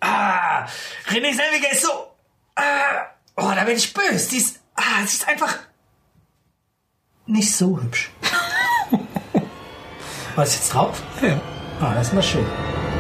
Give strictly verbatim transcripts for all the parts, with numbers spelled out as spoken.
Ah, Renée Zellweger ist so... Ah, oh, da bin ich böse. Die ist, ah, sie ist einfach nicht so hübsch. Was ist jetzt drauf? Ja. Ah, das ist mal schön.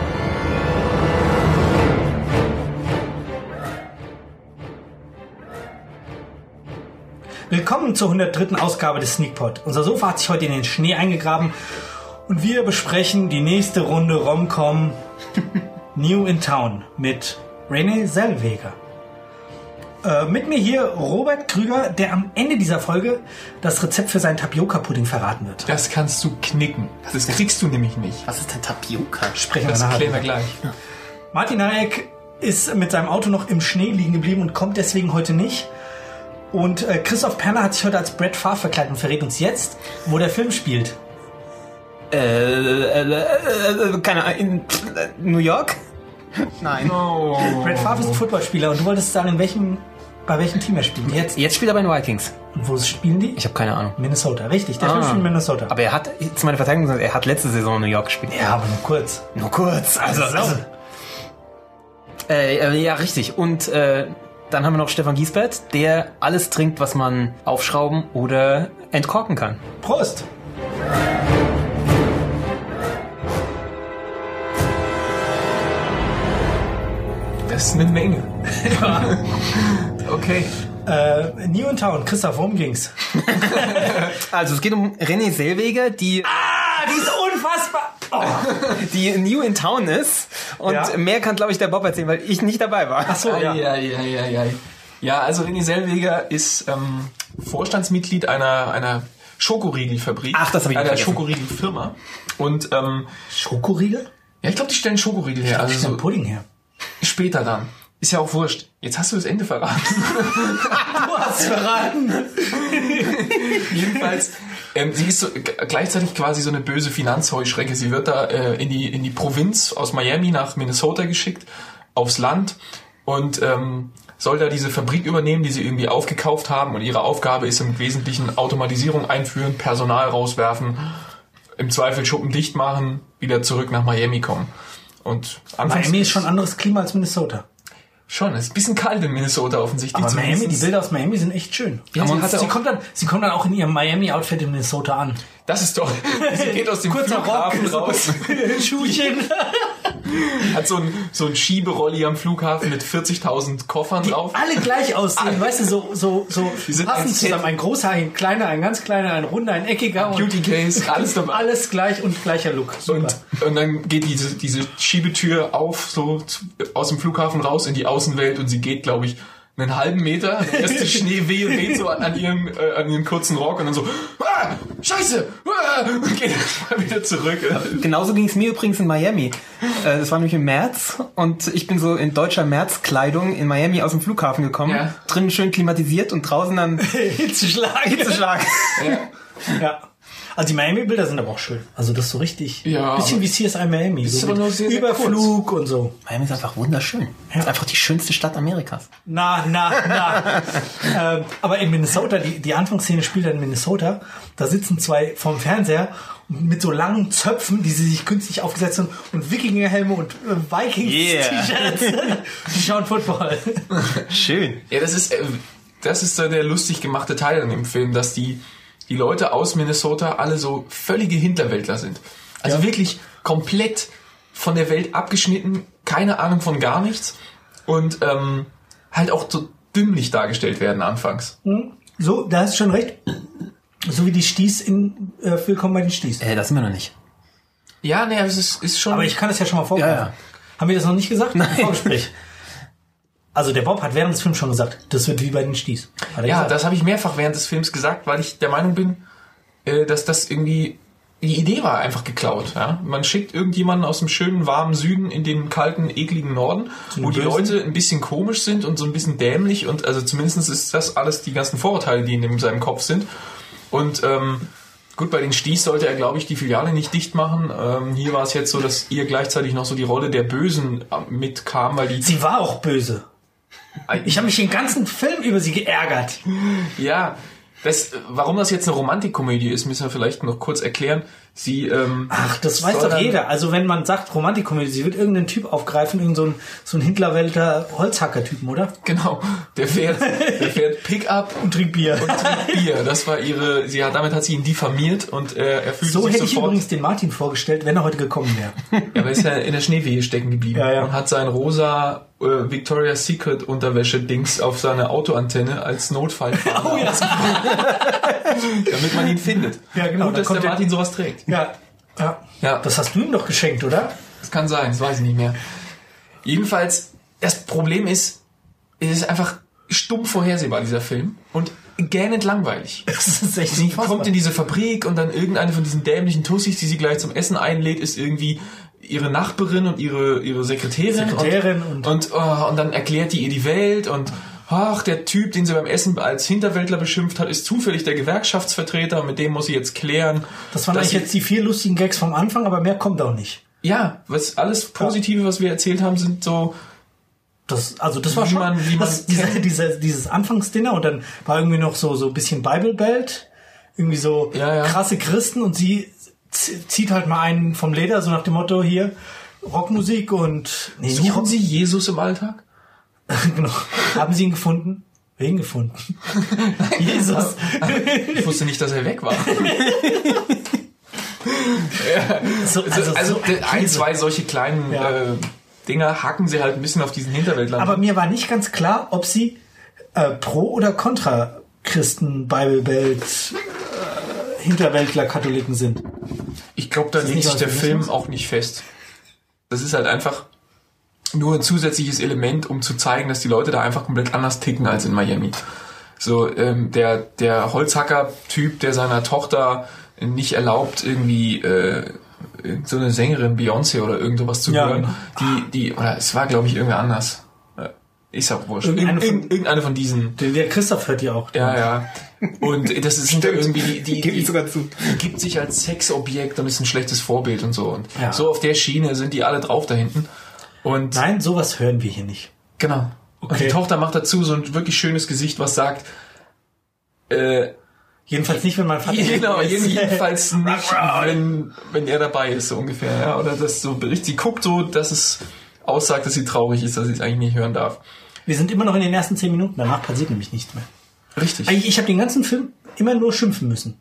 Willkommen zur hundertdritten Ausgabe des Sneakpot. Unser Sofa hat sich heute in den Schnee eingegraben und wir besprechen die nächste Runde Rom-Com New in Town mit Renée Zellweger. Äh, mit mir hier Robert Krüger, der am Ende dieser Folge das Rezept für seinen Tapioca-Pudding verraten wird. Das kannst du knicken. Das kriegst du nämlich nicht. Was ist denn Tapioca? Sprechen Das wir nachher. klären wir gleich. Martin Hayek ist mit seinem Auto noch im Schnee liegen geblieben und kommt deswegen heute nicht. Und äh, Christoph Perner hat sich heute als Brett Favre verkleidet und verrät uns jetzt, wo der Film spielt. Äh, äh, äh, äh keine Ahnung, in äh, New York? Nein. Oh. Brett Favre ist ein Footballspieler und du wolltest sagen, in welchem, bei welchem Team er spielt. Jetzt. Jetzt spielt er bei den Vikings. Und wo spielen die? Ich habe keine Ahnung. Minnesota, richtig. Der Film Ah. spielt in Minnesota. Aber er hat, zu meiner Verteidigung gesagt, er hat letzte Saison in New York gespielt. Ja, aber nur kurz. Nur kurz. Also, Also. also äh, äh, ja, richtig. Und äh, dann haben wir noch Stefan Giesbert, der alles trinkt, was man aufschrauben oder entkorken kann. Prost! Das ist eine Menge. Okay. Äh, New in Town. Christoph, worum ging's? Also es geht um Renée Zellweger, die, Ah, die ist unfassbar! Oh. die new in town ist. Und Ja. mehr kann, glaube ich, der Bob erzählen, weil ich nicht dabei war. Ach so, ja. Ja, ja, ja, ja. Ja, also Renée Zellweger ist ähm, Vorstandsmitglied einer, einer Schokoriegelfabrik. Ach, das hab ich Einer vergessen. Schokoriegelfirma. Und ähm, Schokoriegel? ja, ich glaube, die stellen Schokoriegel her. Also Also so so Pudding her. später dann. Ist ja auch wurscht. Jetzt hast du das Ende verraten. Du hast verraten. Jedenfalls, ähm, sie ist so, g- gleichzeitig quasi so eine böse Finanzheuschrecke. Sie wird da äh, in die in die Provinz aus Miami nach Minnesota geschickt, aufs Land und ähm, soll da diese Fabrik übernehmen, die sie irgendwie aufgekauft haben. Und ihre Aufgabe ist im Wesentlichen Automatisierung einführen, Personal rauswerfen, im Zweifel Schuppen dicht machen, wieder zurück nach Miami kommen. Und anfangs Miami ist schon ein anderes Klima als Minnesota. schon, es ist ein bisschen kalt in Minnesota offensichtlich. Aber Miami, die zumindest. Bilder aus Miami sind echt schön. Ja, sie hat sie, auch- kommt dann, sie kommt dann auch in ihrem Miami-Outfit in Minnesota an. Das ist doch. Sie geht aus dem Kurzer Flughafen Rock, raus. Schuhchen. Hat so ein, so ein Schieberolli am Flughafen mit vierzigtausend Koffern Die drauf. alle gleich aussehen, weißt du, so, so, so Die sind passend ein Set. zusammen. Ein großer, ein kleiner, ein ganz kleiner, ein runder, ein eckiger. Beauty Case, alles dabei. Alles gleich und gleicher Look. Super. Und, und dann geht diese, diese Schiebetür auf, so zu, aus dem Flughafen raus in die Außenwelt und sie geht, glaube ich, einen halben Meter. Der erste Schnee weh und weht so an, an, ihrem, äh, an ihrem kurzen Rock und dann so, ah, Scheiße, ah, und geht mal wieder zurück. Genauso ging es mir übrigens in Miami. Äh, Das war nämlich im März und ich bin so in deutscher Märzkleidung in Miami aus dem Flughafen gekommen. Ja. Drinnen schön klimatisiert und draußen dann Hitzeschlag. Hitzeschlag. Ja. Ja. Also die Miami-Bilder sind aber auch schön. Also das ist so richtig, Ja, bisschen aber- wie C S I Miami. Ist So aber mit nur sehr, sehr Überflug und so. Miami ist einfach wunderschön. Das ist einfach die schönste Stadt Amerikas. Na, na, na. ähm, aber in Minnesota, die, die Anfangsszene spielt dann in Minnesota, da sitzen zwei vorm Fernseher mit so langen Zöpfen, die sie sich künstlich aufgesetzt haben und Wikingerhelme und äh, Vikings-T-Shirts. Die schauen Football. Schön. Ja, das ist, äh, das ist so der lustig gemachte Teil an dem Film, dass die, die Leute aus Minnesota alle so völlige Hinterwäldler sind. Also Ja. wirklich komplett von der Welt abgeschnitten, keine Ahnung von gar nichts und ähm, halt auch so dümmlich dargestellt werden anfangs. So, da hast du schon recht. So wie die Sties in äh, Willkommen bei den Sties. Äh, das sind wir noch nicht. Ja, ne, es ist, ist schon... Aber ich kann das ja schon mal vorgreifen. Ja, ja. Haben wir das noch nicht gesagt? Nein. Im Vorgespräch. Also der Bob hat während des Films schon gesagt, das wird wie bei den Sties. Hat er ja, gesagt. das habe ich mehrfach während des Films gesagt, weil ich der Meinung bin, äh, dass das irgendwie... Die Idee war einfach geklaut. Ja? Man schickt irgendjemanden aus dem schönen, warmen Süden in den kalten, ekligen Norden, Zum wo die Bösen. Leute ein bisschen komisch sind und so ein bisschen dämlich. Und also zumindest ist das alles die ganzen Vorurteile, die in seinem Kopf sind. Und ähm, gut, bei den Sties sollte er, glaube ich, die Filiale nicht dicht machen. Ähm, hier war es jetzt so, dass ihr gleichzeitig noch so die Rolle der Bösen äh, mitkam, weil die... Sie war auch böse. Ich habe mich den ganzen Film über sie geärgert. Ja, Das, warum das jetzt eine Romantikkomödie ist, müssen wir vielleicht noch kurz erklären. Sie, ähm, Ach, das weiß doch jeder. Also wenn man sagt Romantikkomödie, sie wird irgendeinen Typ aufgreifen, irgend so ein, so ein Hitlerwälder Holzhacker-Typen, oder? Genau, der fährt, der fährt Pickup und trinkt Bier. Und trinkt Bier. Das war ihre, sie hat, damit hat sie ihn diffamiert und äh, er fühlt so sich hätte sofort. ich übrigens den Martin vorgestellt, wenn er heute gekommen wäre. Ja, aber ist ja in der Schneewehe stecken geblieben Ja, ja. und hat sein rosa äh, Victoria's Secret Unterwäsche-Dings auf seine Autoantenne als Notfallfahrer Oh ja. damit man ihn findet. Ja, genau. Gut, Da dass kommt der der- Martin sowas trägt. Ja. ja. Ja. Das hast du ihm doch geschenkt, oder? Das kann sein, das weiß ich nicht mehr. Jedenfalls, das Problem ist, es ist einfach stumpf vorhersehbar, dieser Film. Und gähnend langweilig. Das ist echt Sie unfassbar. kommt in diese Fabrik und dann irgendeine von diesen dämlichen Tussis, die sie gleich zum Essen einlädt, ist irgendwie ihre Nachbarin und ihre, ihre Sekretärin. Sekretärin und, und- und, oh, und dann erklärt die ihr die Welt und ach, der Typ, den sie beim Essen als Hinterwäldler beschimpft hat, ist zufällig der Gewerkschaftsvertreter und mit dem muss sie jetzt klären. Das waren dass eigentlich sie- jetzt die vier lustigen Gags vom Anfang, aber mehr kommt auch nicht. Ja, was alles Positive, was wir erzählt haben, sind so. Das, also das war Wie schon man- wie man das, diese, kennt. diese, dieses Anfangsdinner und dann war irgendwie noch so so ein bisschen Bible Belt, irgendwie so Ja, ja. krasse Christen und sie z- zieht halt mal einen vom Leder, so nach dem Motto hier Rockmusik und nee, nicht Suchen Rock, Sie Jesus im Alltag? genau. Haben Sie ihn gefunden? Wen gefunden? Jesus. Ich wusste nicht, dass er weg war. So, Also, also so ein, Käse. zwei solche kleinen Ja. äh, Dinger hacken sie halt ein bisschen auf diesen Hinterwäldlern. Aber mir war nicht ganz klar, ob sie äh, pro oder contra Christen, Bible Belt, äh, Hinterwäldler, Katholiken sind. ich glaube, da Ist legt nicht sich der Euphemismus? Film auch nicht fest. Das ist halt einfach nur ein zusätzliches Element, um zu zeigen, dass die Leute da einfach komplett anders ticken als in Miami. So, ähm, der, der Holzhacker-Typ, der seiner Tochter nicht erlaubt, irgendwie äh, so eine Sängerin, Beyoncé oder irgend sowas zu Ja, hören, genau. die, die, oder es war, glaube ich, irgendwer anders. Äh, Ist auch wurscht. Irgendeine Irgendeine, von- irgendeine von diesen. Den der Christoph hört ja auch. Ja, ja. Und das ist sind ja irgendwie die, die, Gebe ich die, sogar zu. die gibt sich als Sexobjekt und ist ein schlechtes Vorbild und so. Und Ja. so auf der Schiene sind die alle drauf da hinten. Und Nein, sowas hören wir hier nicht. genau. Und Okay. die Tochter macht dazu so ein wirklich schönes Gesicht, was sagt, äh, Jedenfalls nicht, wenn mein Vater genau, ist. jedenfalls nicht, wenn, wenn er dabei ist, so ungefähr. Ja, oder das so berichtet. Sie guckt so, dass es aussagt, dass sie traurig ist, dass sie es eigentlich nicht hören darf. Wir sind immer noch in den ersten zehn Minuten, danach passiert nämlich nichts mehr. Richtig. Ich, ich habe den ganzen Film immer nur schimpfen müssen.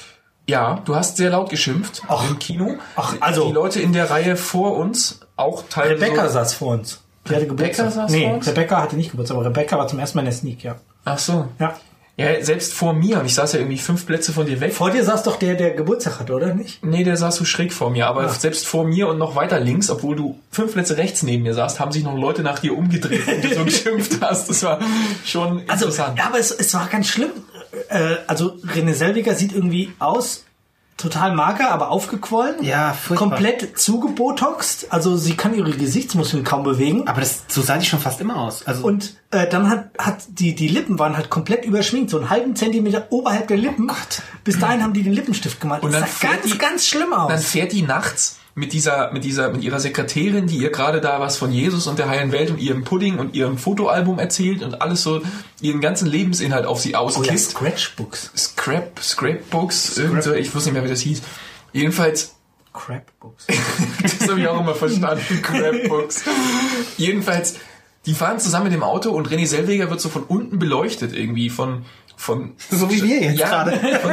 Ja, du hast sehr laut geschimpft Ach. im Kino. Ach, also- die Leute in der Reihe vor uns auch teilweise. Rebecca so, saß vor uns. Die hatte Geburtstag. saß nee, vor uns? Rebecca hatte nicht Geburtstag, aber Rebecca war zum ersten Mal in der Sneak, ja. Ach so. Ja. Ja, selbst vor mir, und ich saß ja irgendwie fünf Plätze von dir weg. Vor dir saß doch der, der Geburtstag hatte, oder nicht? Nee, der saß so schräg vor mir, aber Ah. selbst vor mir und noch weiter links, obwohl du fünf Plätze rechts neben mir saßt, haben sich noch Leute nach dir umgedreht, wenn du so geschimpft hast. Das war schon Also, interessant. ja, aber es, es war ganz schlimm. Äh, also, René Selweger sieht irgendwie aus, total mager, aber aufgequollen. Ja, furchtbar. Komplett zugebotoxt. Also, sie kann ihre Gesichtsmuskeln kaum bewegen. Aber das, so sah die schon fast immer aus. Also, Und äh, dann hat, hat die, die Lippen waren halt komplett überschminkt, so einen halben Zentimeter oberhalb der Lippen. Bis dahin haben die den Lippenstift gemalt. Und das dann sah fährt ganz, die- ganz schlimm aus. Dann fährt die nachts mit dieser, mit dieser, mit ihrer Sekretärin, die ihr gerade da was von Jesus und der heilen Welt und ihrem Pudding und ihrem Fotoalbum erzählt und alles so ihren ganzen Lebensinhalt auf sie oh ja, auskisst. Scratchbooks. Scrap, Scrapbooks, irgend so, ich wusste nicht mehr, wie das hieß. Jedenfalls, Crapbooks. das habe ich auch immer verstanden, Crapbooks. Jedenfalls, die fahren zusammen mit dem Auto und René Selweger wird so von unten beleuchtet irgendwie, von, von, so wie wir jetzt ja, gerade. von,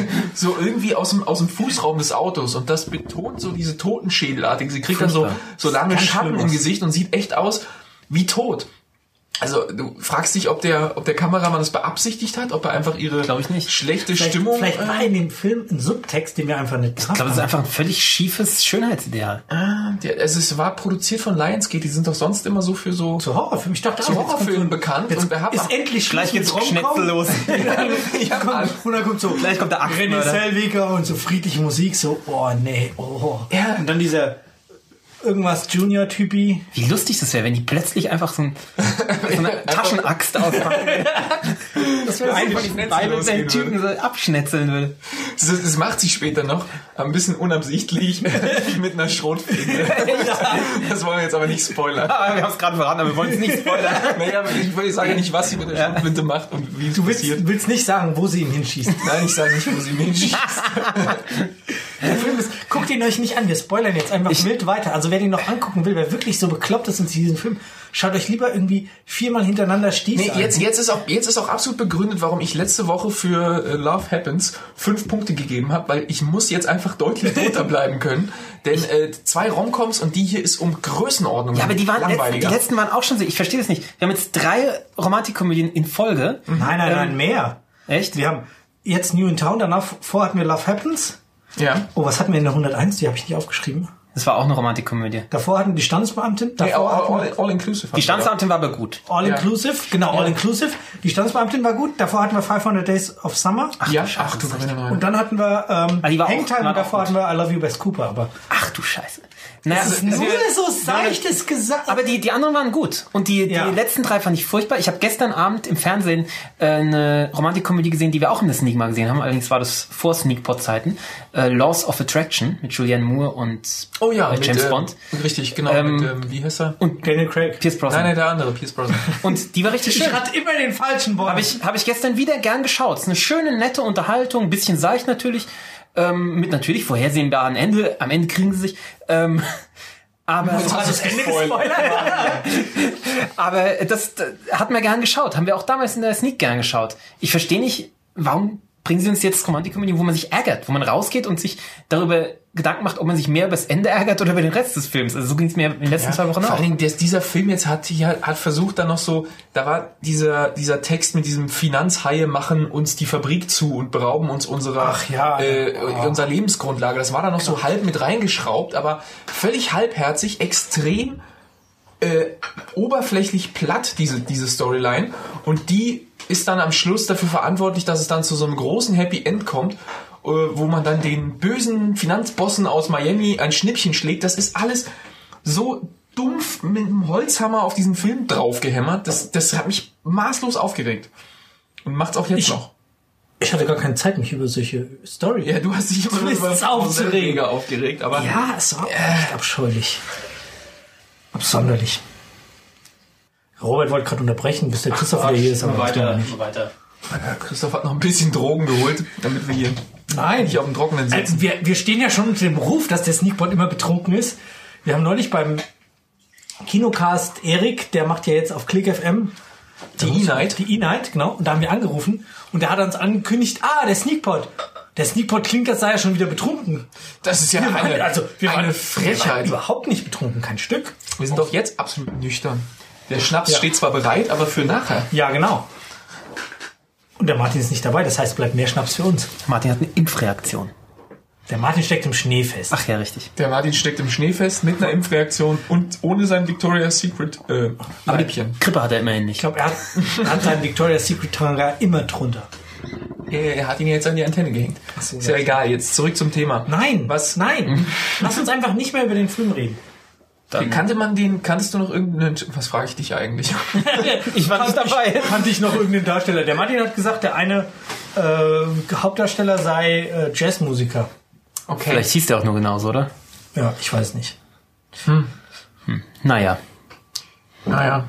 so irgendwie aus dem, aus dem Fußraum des Autos und das betont so diese Totenschädelartige. Sie kriegt dann so, Furchtbar. so lange Ganz Schatten schlimm im aus. Gesicht und sieht echt aus wie tot. Also du fragst dich, ob der, ob der Kameramann das beabsichtigt hat, ob er einfach ihre Glaub ich nicht. schlechte Vielleicht, Stimmung. vielleicht war in dem Film ein Subtext, den wir einfach nicht ich glaube, das ist einfach ein völlig schiefes Schönheitsideal. Ah, der, also es war produziert von Lionsgate, die sind doch sonst immer so für so zu Horrorfilmen. Ich dachte, zu ah, jetzt kommt Horrorfilmen so- bekannt Jetzt und wir haben ist endlich Gleich Schluss geht's mit Rom-Com. Schnetzel los. ja, Mann. Und dann kommt so Gleich kommt der René Axtmörder. Selweger und so friedliche Musik, so, oh nee, oh. Ja. Und dann dieser irgendwas Junior-Typi. Wie lustig das wäre, wenn die plötzlich einfach so, ein, so eine Taschenaxt auspacken. Das wäre Eine so, von Schnetzel beiden losgehen Typen so abschnetzeln will. Das, das macht sich später noch ein bisschen unabsichtlich mit einer Schrotflinte. Das wollen wir jetzt aber nicht spoilern. Aber wir haben es gerade verraten, aber wir wollen es nicht spoilern. Naja, ich, ich sage nicht, was sie mit der Schrotflinte macht und wie es Du willst, passiert. willst nicht sagen, wo sie ihn hinschießt. Nein, ich sage nicht, wo sie ihn hinschießt. Der Film ist, guckt ihn euch nicht an, wir spoilern jetzt einfach wild weiter. Also wer den noch angucken will, wer wirklich so bekloppt ist in diesem Film, schaut euch lieber irgendwie viermal hintereinander Stiefel Nee, an. jetzt, jetzt, ist auch, jetzt ist auch absolut begründet, warum ich letzte Woche für äh, Love Happens fünf Punkte gegeben habe, weil ich muss jetzt einfach deutlich drunter bleiben können. Denn äh, zwei Romcoms und die hier ist um Größenordnung Ja, aber die waren letzt, die langweiliger. letzten waren auch schon so. Ich verstehe das nicht. Wir haben jetzt drei Romantikkomödien in Folge. Nein, nein, nein, Ähm, mehr. Echt? Wir haben jetzt New in Town, danach vor hatten wir Love Happens. Ja. Oh, was hatten wir in der hunderteins? Die habe ich nicht aufgeschrieben. Das war auch eine Romantikkomödie. Davor hatten wir die Standesbeamtin. Nee, Davor all, hatten wir all, all inclusive. Die Standesbeamtin war aber gut. All Ja. Inclusive. Genau, All Ja. Inclusive. Die Standesbeamtin war gut. Davor hatten wir fünfhundert Days of Summer. Ach, ja, ach du meine Und dann hatten wir ähm, Ah, die war auch- Hangtime war und davor auch hatten wir I Love You Best Cooper. Aber Ach du Scheiße. Naja, das ist also nur wir- so seichtes gesagt. Aber die, die anderen waren gut. Und die, Ja. die letzten drei fand ich furchtbar. Ich habe gestern Abend im Fernsehen äh, eine Romantikkomödie gesehen, die wir auch in der Sneak mal gesehen haben. Allerdings war das vor Sneakpot-Zeiten. Äh, Laws of Attraction mit Julianne Moore und Oh ja, äh, mit, James äh, Bond. Richtig, genau. Ähm, mit, ähm, wie heißt er? Und Daniel Craig. Pierce Brosnan. Nein, nein, der andere, Pierce Brosnan. Und die war richtig Ich schön. hatte immer den falschen Bond. Habe ich, hab ich gestern wieder gern geschaut. Es ist eine schöne, nette Unterhaltung, ein bisschen seicht natürlich, ähm, mit natürlich vorhersehbaren Ende. Am Ende kriegen sie sich. Ähm, aber Jetzt hast du das Ende gespoilert. aber das, das hat mir gern geschaut. Haben wir auch damals in der Sneak gern geschaut. Ich verstehe nicht, warum bringen sie uns jetzt Romantikkomödien, wo man sich ärgert, wo man rausgeht und sich darüber Gedanken macht, ob man sich mehr über das Ende ärgert oder über den Rest des Films. Also so ging es mir in den letzten zwei Wochen Vor auch. allen Dingen, der, dieser Film jetzt hat, ja, hat versucht dann noch so, da war dieser, dieser Text mit diesem Finanzhaie machen uns die Fabrik zu und berauben uns unserer, Ach ja. äh, Oh. unserer Lebensgrundlage. Das war da noch so halb mit reingeschraubt, aber völlig halbherzig, extrem äh, oberflächlich platt, diese, diese Storyline. Und die ist dann am Schluss dafür verantwortlich, dass es dann zu so einem großen Happy End kommt, äh, wo man dann den bösen Finanzbossen aus Miami ein Schnippchen schlägt. Das ist alles so dumpf mit einem Holzhammer auf diesen Film draufgehämmert. Das, das hat mich maßlos aufgeregt. Und macht's auch jetzt Ich- noch. Ich hatte gar keine Zeit, mich über solche Story. Ja, du hast dich immer Du bist aufzuregen. aufgeregt, aber Ja, es war echt abscheulich. Absonderlich. Robert wollte gerade unterbrechen, bis der Christoph wieder hier ist, aber das tun wir nicht. weiter. Christoph hat noch ein bisschen Drogen geholt, damit wir hier Nein, nicht auf dem Trockenen sitzen. also wir, wir stehen ja schon unter dem Ruf, dass der Sneakbot immer betrunken ist. Wir haben neulich beim Kinocast Erik, der macht ja jetzt auf Click F M Die E-Night. Die E-Night, genau. Und da haben wir angerufen und der hat uns angekündigt, ah, der Sneakpot. Der Sneakpot klingt, als sei er schon wieder betrunken. Das ist ja Wir waren- eine, also, wir eine waren, Wir Frechheit. waren überhaupt nicht betrunken, kein Stück. Wir sind doch jetzt absolut nüchtern. Der Schnaps Ja. steht zwar bereit, aber für nachher. Ja, genau. Und der Martin ist nicht dabei, das heißt, bleibt mehr Schnaps für uns. Martin hat eine Impfreaktion. Der Martin steckt im Schnee fest. Ach ja, richtig. Der Martin steckt im Schnee fest mit einer Impfreaktion und ohne sein Victoria's Secret äh, Aber die Leibchen. Grippe hat er immerhin Ich nicht. glaube, er hat, er hat seinen Victoria's Secret Tanga immer drunter. Er, er hat ihn jetzt an die Antenne gehängt. so, ist ja ja. egal, jetzt zurück zum Thema. Nein, Was? Nein. Lass uns einfach nicht mehr über den Film reden. Dann- Kannte man den, kanntest du noch irgendeinen, was frage ich dich eigentlich? Ich war nicht dabei. Kannte ich noch irgendeinen Darsteller. Der Martin hat gesagt, der eine äh, Hauptdarsteller sei äh, Jazzmusiker. Okay. Vielleicht hieß der auch nur genauso, oder? Ja, ich weiß nicht. Naja. Naja.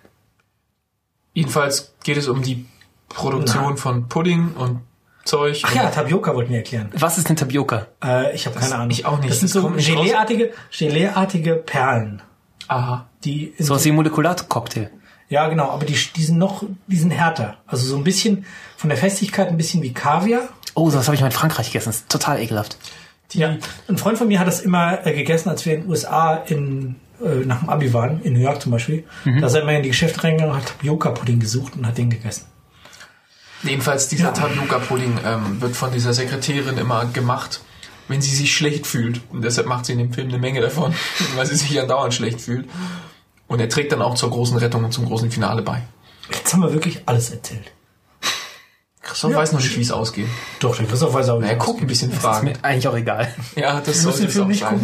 Jedenfalls geht es um die Produktion Na. von Pudding und Zeug. Ach und ja, Tapioca wollten wir erklären. Was ist denn Tapioca? Äh, ich habe keine Ahnung. ich auch nicht. Das sind Das so kommt nicht raus. Gelee-artige, Gelee-artige Perlen. Aha. Die in So was wie Molekularcocktail. Ja, genau, aber die, die sind noch, die sind härter. Also so ein bisschen von der Festigkeit ein bisschen wie Kaviar. Oh, sowas habe ich mal in Frankreich gegessen. Das ist total ekelhaft. Die, Ja. Ein Freund von mir hat das immer äh, gegessen, als wir in den U S A in, äh, nach dem Abi waren, in New York zum Beispiel. Da ist er immer in die Geschäfte reingegangen, hat Tapioca-Pudding gesucht und hat den gegessen. Jedenfalls dieser Tapioca-Pudding ähm, wird von dieser Sekretärin immer gemacht, wenn sie sich schlecht fühlt. Und deshalb macht sie in dem Film eine Menge davon, weil sie sich ja dauernd schlecht fühlt. Und er trägt dann auch zur großen Rettung und zum großen Finale bei. Jetzt haben wir wirklich alles erzählt. Christoph Ja. weiß noch nicht, wie es ausgeht. Doch, der Christoph weiß auch, wie Er es guckt ein bisschen Das ist fragend. mir eigentlich auch egal. Ja, das Wir müssen sollte den es Film auch nicht sein. gucken.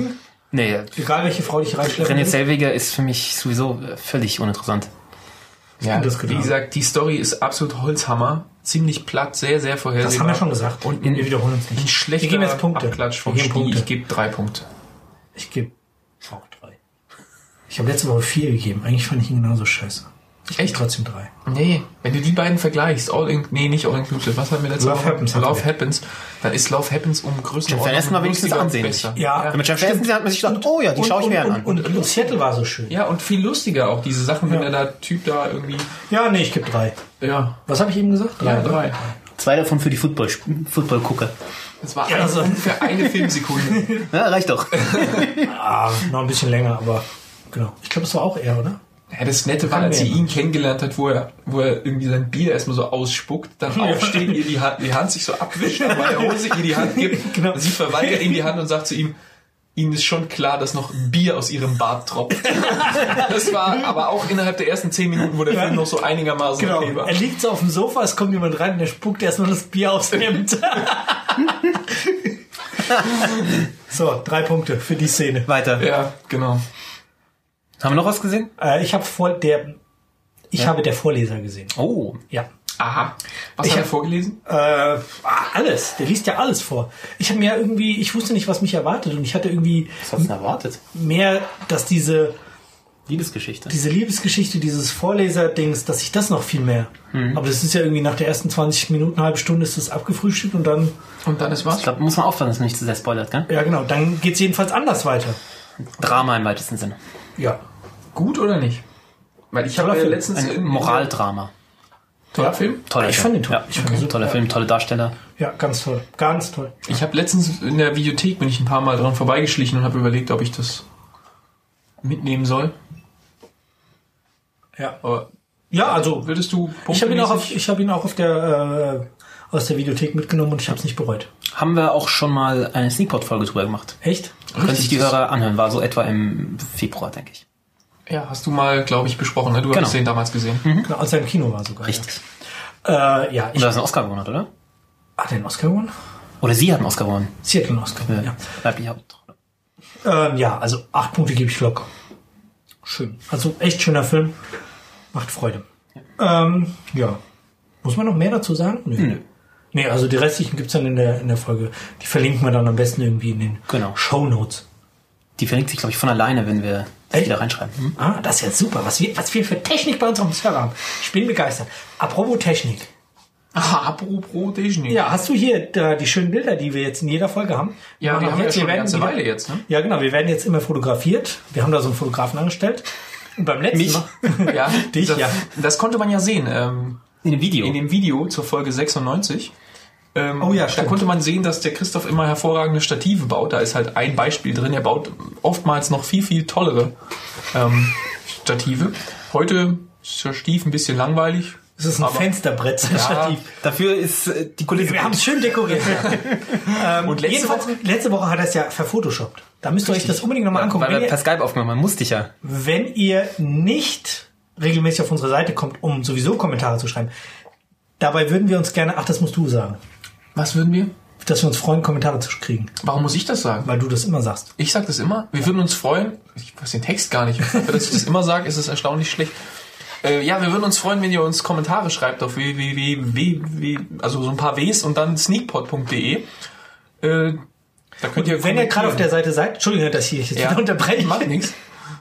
Nee, Egal welche Frau dich reinschleppt. René Zellweger ist für mich sowieso äh, völlig uninteressant. Ja, das wie genau. gesagt, die Story ist absolut Holzhammer. Ziemlich platt, sehr, sehr vorhersehbar. Das haben wir schon gesagt. Und wir wiederholen uns ein nicht. schlechter Wir geben jetzt Punkte. Abklatsch vom Wir geben Spiel. Punkte. Ich gebe drei Punkte. Ich gebe auch drei. Ich habe letzte Woche vier gegeben. Eigentlich fand ich ihn genauso scheiße. Ich gebe Echt? trotzdem drei. Nee, wenn du die beiden vergleichst, All in, nee, nicht All Inclusive, was haben wir letzte Love Woche? Happens hatten Love wir. Happens, dann ist Love Happens um Jennifer Aniston war wenigstens lustiger und ansehnlich. besser. Ja, Mit Jennifer Aniston hat man sich gedacht, oh ja, die und, schaue ich und, mir und, an. und, und Seattle war so schön. Ja, und viel lustiger auch, diese Sachen, wenn Ja. der da Typ da irgendwie, Ja, nee, ich gebe drei. ja, Was habe ich eben gesagt? ja, ne? drei. Zwei davon für die Football- Football-Gucker. Das war Ja, ein also- für eine Filmsekunde. Ja, reicht doch. Ah, noch ein bisschen länger, aber genau. Ich glaube, es war auch er, oder? Ja, das Nette war, Kann als sie mehr. ihn kennengelernt hat, wo er, wo er irgendwie sein Bier erstmal so ausspuckt, dann aufsteht, ihr die Hand, die Hand sich so abwischt, bei der Hose ihr die Hand gibt, Genau. sie verweigert ihm die Hand und sagt zu ihm, ihnen ist schon klar, dass noch Bier aus ihrem Bart tropft. Das war aber auch innerhalb der ersten zehn Minuten, wo der Ja. Film noch so einigermaßen Genau. okay war. Er liegt so auf dem Sofa, es kommt jemand rein und er spuckt erstmal das Bier aufs Hemd. So, drei Punkte für die Szene. Weiter. Ja, genau. Haben wir noch was gesehen? Äh, ich habe vor der, ich Ja. habe der Vorleser gesehen. Oh. Ja. Aha. Was Ich hat er hab- vorgelesen? Äh, ah, alles. Der liest ja alles vor. Ich habe mir irgendwie, ich wusste nicht, was mich erwartet und ich hatte irgendwie Was hast du denn erwartet? mehr, dass diese Liebesgeschichte. diese Liebesgeschichte, dieses Vorleser-Dings, dass ich das noch viel mehr. Aber das ist ja irgendwie nach der ersten zwanzig Minuten, halbe Stunde ist das abgefrühstückt und dann, Und dann ist was? Ich glaube, muss man aufpassen, dass man nicht zu sehr spoilert, gell? ja genau, dann geht's jedenfalls anders weiter. Drama im weitesten Sinne. Ja. Gut oder nicht? Weil ich habe Toller ja Film. letztens Ein in- Moraldrama. Toller Ja. Film. Toller Ich Film. fand ihn toll. Ja. Ich fand ihn super. Toller Film, tolle Darsteller. Ja, ganz toll. Ganz toll. Ich habe letztens in der Videothek bin ich ein paar Mal dran vorbeigeschlichen und habe überlegt, ob ich das mitnehmen soll. Ja. Aber Ja, also würdest du ich habe ihn auch auf, punktemäßig- ich habe ihn auch auf der äh, aus der Videothek mitgenommen und ich habe es nicht bereut. Haben wir auch schon mal eine Sneakpot-Folge drüber gemacht. Echt? Können sich die Hörer anhören. War so etwa im Februar, denke ich. Ja, hast du mal, glaube ich, besprochen. Ne? Du Genau. hast den damals gesehen. Genau, als er im Kino war sogar. Richtig. Ja. Äh, ja, Und ich du hast einen Oscar gewonnen, oder? hat er einen Oscar gewonnen? Oder sie hat einen Oscar gewonnen. Sie hat einen Oscar gewonnen, ja. Weibliche Hauptrolle. Ähm, ja, also acht Punkte gebe ich locker. Schön. Also echt schöner Film. Macht Freude. Ähm, ja. Muss man noch mehr dazu sagen? Nö. Nö. Nee, also die restlichen gibt's dann in der, in der Folge. Die verlinken wir dann am besten irgendwie in den Genau. Shownotes. Die verlinkt sich, glaube ich, von alleine, wenn wir Echt? die da reinschreiben. Hm? Ah, das ist ja super. Was wir, was wir für Technik bei uns auf dem Server haben. Ich bin begeistert. Apropos Technik. Aha, apropos Disney. Ja, hast du hier da die schönen Bilder, die wir jetzt in jeder Folge haben? Ja, machen die auch haben wir ja schon eine werden ganze wieder- Weile jetzt, ne? Ja, genau. Wir werden jetzt immer fotografiert. Wir haben da so einen Fotografen angestellt. Und beim letzten Mich? Mal... Ja, Dich, das, ja. das konnte man ja sehen. Ähm, In dem Video. in dem Video zur Folge sechsundneunzig. Ähm, Oh ja, da stimmt. konnte man sehen, dass der Christoph immer hervorragende Stative baut. Da ist halt ein Beispiel drin. Er baut oftmals noch viel, viel tollere ähm, Stative. Heute ist der Stief ein bisschen langweilig. Das ist ein Aber- Fensterbrett, das Ja. Stativ. Dafür ist äh, die Kulisse. Wir haben es schön dekoriert. ähm, Und letzte jedenfalls, Woche- letzte Woche hat er es ja verfotoshoppt. Da müsst ihr euch das unbedingt nochmal angucken. Weil Wenn wir per ihr, Skype aufgenommen haben, musste ich ja. wenn ihr nicht regelmäßig auf unsere Seite kommt, um sowieso Kommentare zu schreiben, dabei würden wir uns gerne... Ach, das musst du sagen. Was würden wir? Dass wir uns freuen, Kommentare zu kriegen. Warum muss ich das sagen? Weil du das immer sagst. Ich sage das immer. Wir würden uns freuen. Ich weiß den Text gar nicht. Dafür, dass ich das immer sage, ist es erstaunlich schlecht. Äh, ja, wir würden uns freuen, wenn ihr uns Kommentare schreibt auf www, also so ein paar Ws und dann sneakpot punkt de. Äh, da könnt ihr Wenn ihr gerade auf der kommentieren. Seite seid... Entschuldigung, dass ich jetzt ja, wieder unterbreche. macht nichts.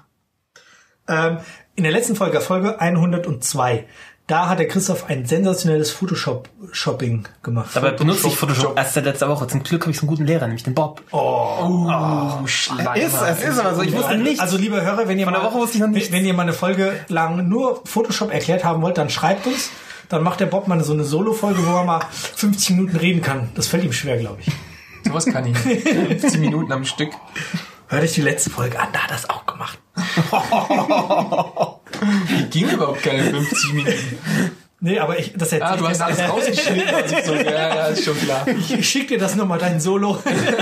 Ähm, in der letzten Folge, Folge hundertzwei, da hat der Christoph ein sensationelles Photoshop-Shopping gemacht. Dabei benutze ich Photoshop. Photoshop erst seit letzter Woche. Zum Glück habe ich so einen guten Lehrer, nämlich den Bob. Oh, Schleimer. Ist, es ist aber so. Ich wusste nichts. Also, liebe Hörer, wenn ihr, Von der mal, Woche wusste ich noch nichts. wenn ihr mal eine Folge lang nur Photoshop erklärt haben wollt, dann schreibt uns. Dann macht der Bob mal so eine Solo-Folge, wo er mal fünfzig Minuten reden kann. Das fällt ihm schwer, glaube ich. Sowas kann ich nicht. fünfzehn Minuten am Stück. Hört euch die letzte Folge an, da hat er es auch gemacht. Ging überhaupt keine fünfzig Minuten. Nee, aber ich, das Ah, erzähl du ich hast dir alles nachher. rausgeschnitten. Also ich so, ja, ja, ist schon klar. Ich schick dir das nochmal, dein Solo.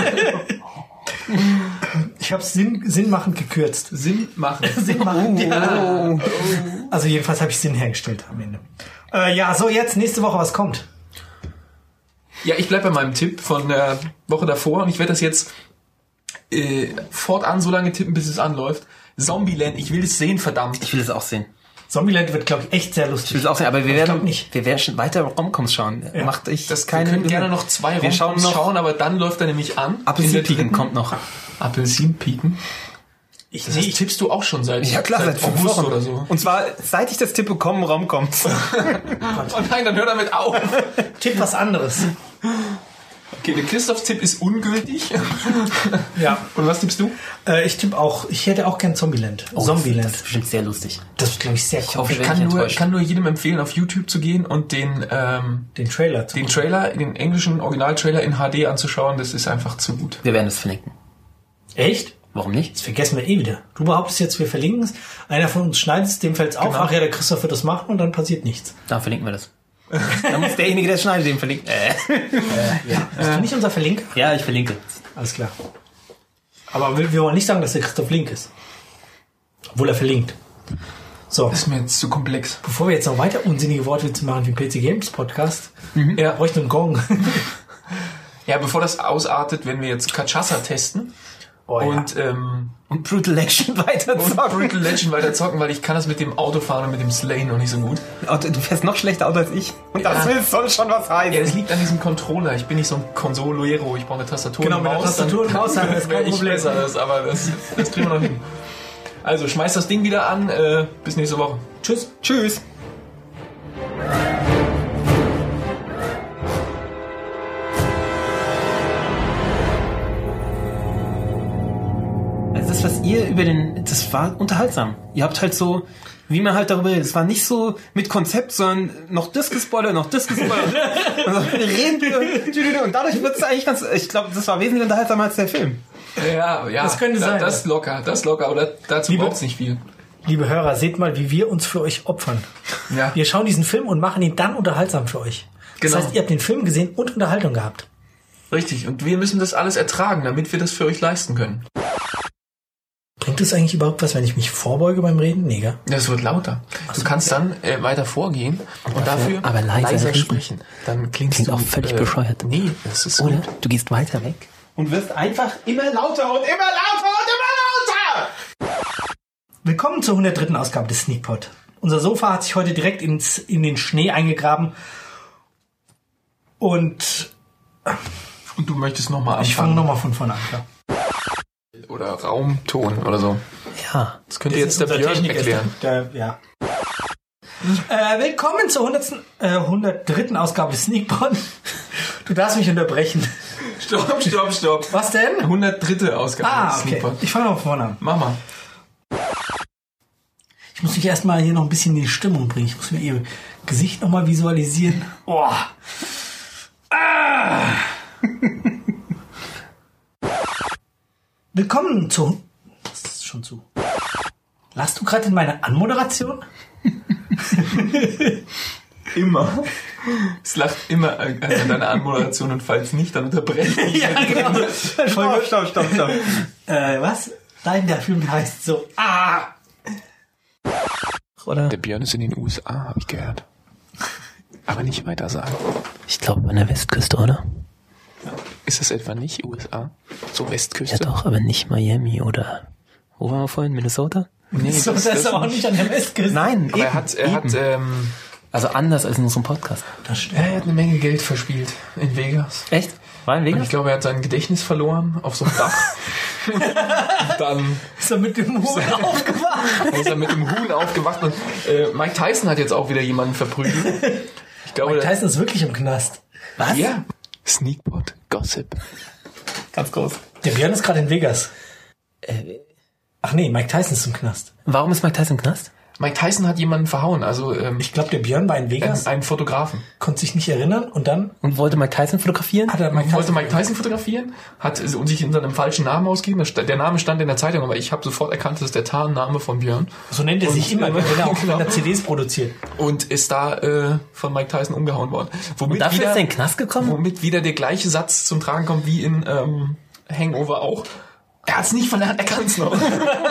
Ich habe Sinn, sinnmachend gekürzt. Sinn machen. Sinnmachend, ja. Also jedenfalls habe ich Sinn hergestellt am Ende. Äh, ja, so jetzt, nächste Woche, was kommt? Ja, ich bleib bei meinem Tipp von der Woche davor und ich werde das jetzt äh, fortan so lange tippen, bis es anläuft. Zombieland, ich will es sehen, verdammt. Ich will es auch sehen. Zombieland wird, glaube ich, echt sehr lustig. Ich will es auch sehen, aber wir ich werden nicht. wir werden schon weiter Romcoms schauen. Ja. Macht ich Das keine. wir können gerne noch zwei wir Romcoms schauen, noch schauen, aber dann läuft er nämlich an. Apfelsinpiken kommt noch. Apfelsinpiken? Ich, Das nee, heißt, ich, tippst du auch schon seit, Ja klar, seit seit fünf August Wochen oder so. Und zwar, seit ich das tippe, kommen Romcoms. Oh nein, dann hör damit auf. tipp was anderes. Okay, der Christophs Tipp ist ungültig. Ja. Und was tippst du? Äh, ich tippe auch, ich hätte auch gern Zombieland. Oh, Zombieland. Das ist bestimmt sehr lustig. Das ist, glaube ich, sehr Ich cool. hoffe, Ich wir kann werden nur, enttäuscht. kann nur jedem empfehlen, auf YouTube zu gehen und den, ähm, Den Trailer zu den Trailer, den englischen Originaltrailer in H D anzuschauen. Das ist einfach zu gut. Wir werden es verlinken. Echt? Warum nicht? Das vergessen wir eh wieder. Du behauptest jetzt, wir verlinken es. Einer von uns schneidet es, dem fällt es auf. Genau. Ach ja, der Christoph wird das machen und dann passiert nichts. Da verlinken wir das. Dann muss derjenige, der schneidet, den verlinken. Äh. Ja. Bist du nicht unser Verlinker? Ja, ich verlinke. Alles klar. Aber wir, wir wollen nicht sagen, dass der Christoph Link ist. Obwohl er verlinkt. So, Das ist mir jetzt zu komplex. bevor wir jetzt noch weiter unsinnige Wortwitze machen wie im P C Games Podcast, Ja. bräuchte einen Gong. Ja, bevor das ausartet, werden wir jetzt Cachaça testen. Oh, und, ähm, Und Brutal Legend weiter und Brutal Legend weiter zocken, weil ich kann das mit dem Autofahren und mit dem Slayen noch nicht so gut. Auto, du fährst noch schlechter Auto als ich. Und das Ja. will, soll schon was heißen. Ja, das liegt an diesem Controller. Ich bin nicht so ein Consolero. Ich brauche eine Tastatur Genau, und mit der Maus. Tastatur und dann Maus haben wir das wäre kein ich Problem. besser, das, aber das, das kriegen wir noch hin. Also, schmeiß das Ding wieder an. Äh, bis nächste Woche. Tschüss. Tschüss. Also das, was ihr über den, das war unterhaltsam. Ihr habt halt so, wie man halt darüber redet, es war nicht so mit Konzept, sondern noch das gespoilert, noch das gespoilert. Und so reden wir und dadurch wird es eigentlich ganz, ich glaube, das war wesentlich unterhaltsamer als der Film. Ja, ja. Das könnte da, sein. Das locker, das locker. Aber da, dazu Liebe- braucht es nicht viel. Liebe Hörer, seht mal, wie wir uns für euch opfern. Ja. Wir schauen diesen Film und machen ihn dann unterhaltsam für euch. Das Genau. heißt, ihr habt den Film gesehen und Unterhaltung gehabt. Richtig. Und wir müssen das alles ertragen, damit wir das für euch leisten können. Bringt es eigentlich überhaupt was, wenn ich mich vorbeuge beim Reden? Nee, gell? Das wird lauter. Du kannst dann äh, weiter vorgehen und dafür aber leiser reden. sprechen. Dann klingst Klingt du auch völlig äh, bescheuert. Nee, das ist Oder? gut. Du gehst weiter weg. Und wirst einfach immer lauter und immer lauter und immer lauter! Willkommen zur hundertdritten Ausgabe des Sneakpot. Unser Sofa hat sich heute direkt ins, in den Schnee eingegraben. Und Und du möchtest nochmal ich fange anfangen. nochmal von vorne an. Klar. Oder Raumton oder so. Ja. Das könnte jetzt der unser Björn Techniker, erklären. Der, der, ja. äh, willkommen zur hundertsten, äh, hundertdritten Ausgabe des Sneakpot. Du darfst mich unterbrechen. Stopp, stopp, stopp. Was denn? hundertdritte Ausgabe Ah, des okay. Sneakpot. Ich fange mal von vorne an. Mach mal. Ich muss mich erstmal hier noch ein bisschen in die Stimmung bringen. Ich muss mir ihr Gesicht nochmal visualisieren. Oh. Ah. Willkommen zu... Das ist schon zu. Lachst du gerade in meine Anmoderation? Immer. Es lacht immer an deiner Anmoderation und falls nicht, dann unterbreche ich. Ja, genau. Stopp, stopp, stopp, stopp. Äh, was? Nein, der Film heißt so... Ah. Oder? Der Björn ist in den U S A, habe ich gehört. Aber nicht weiter sagen. Ich glaube an der Westküste, oder? Ist das etwa nicht U S A? So Ja Westküste? doch, aber nicht Miami oder... Wo waren wir vorhin? Minnesota? Nee, So, das ist aber auch nicht an der Westküste. Nein, Aber er hat, er hat, ähm, Also anders als in unserem Podcast. Das stimmt. er hat eine Menge Geld verspielt in Vegas. Echt? War in Und ich Vegas? glaube, er hat sein Gedächtnis verloren auf so einem Dach. Dann Ist er mit dem Hut aufgewacht? ist er mit dem Huhn aufgewacht und äh, Mike Tyson hat jetzt auch wieder jemanden verprügelt. Ich glaube, Mike Tyson ist wirklich im Knast. Was? ja. Sneakpot, Gossip. Ganz groß. Der Björn ist gerade in Vegas. Äh, Ach nee, Mike Tyson ist im Knast. warum ist Mike Tyson im Knast? Mike Tyson hat jemanden verhauen, also ähm, Ich glaube, der Björn war in Vegas, einen, einen Fotografen. konnte sich nicht erinnern und dann Und wollte Mike Tyson fotografieren? hat er Mike Wollte Tyson... Mike Tyson fotografieren, hat und sich in seinem falschen Namen ausgegeben. Der Name stand in der Zeitung, aber ich habe sofort erkannt, das ist der Tarnname von Björn. So nennt er sich Und- immer, wenn er auch Genau. wenn er C Ds produziert. Und ist da äh, von Mike Tyson umgehauen worden. Womit Dafür wieder, ist er in den Knast gekommen? womit wieder der gleiche Satz zum Tragen kommt wie in ähm, Hangover auch. Er hat's nicht verlernt, er kann's noch.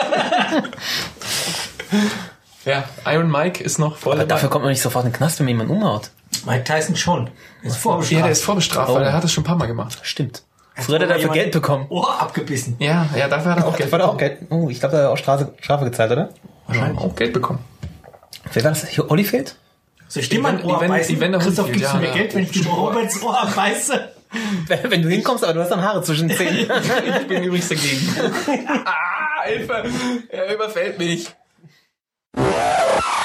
Ja, Iron Mike ist noch voll Aber dabei. dafür kommt man nicht sofort in den Knast, wenn man jemanden umhaut. Mike Tyson schon. Er ist vorbestraft. Ja, der ist vorbestraft, Oh. weil er hat es schon ein paar Mal gemacht. Stimmt. Früher hat er dafür Geld bekommen. Ohr abgebissen. Ja, ja, dafür hat er auch Geld Dafür hat er auch Geld. Oh, ich glaube, da hat er auch Strafe, Strafe gezahlt, oder? Wahrscheinlich auch Geld bekommen. Wer war das? Hier, Holyfield? Soll ich dir mein Ohr Evander- abbeißen? Evander Christoph, Holyfield, gibst du ja, mir ja. Geld, wenn ich dir Roberts Ohr abbeiße? Wenn du hinkommst, aber du hast dann Haare zwischen den Zähnen. Ich bin übrigens dagegen. ah, Hilfe! Er überfällt mich.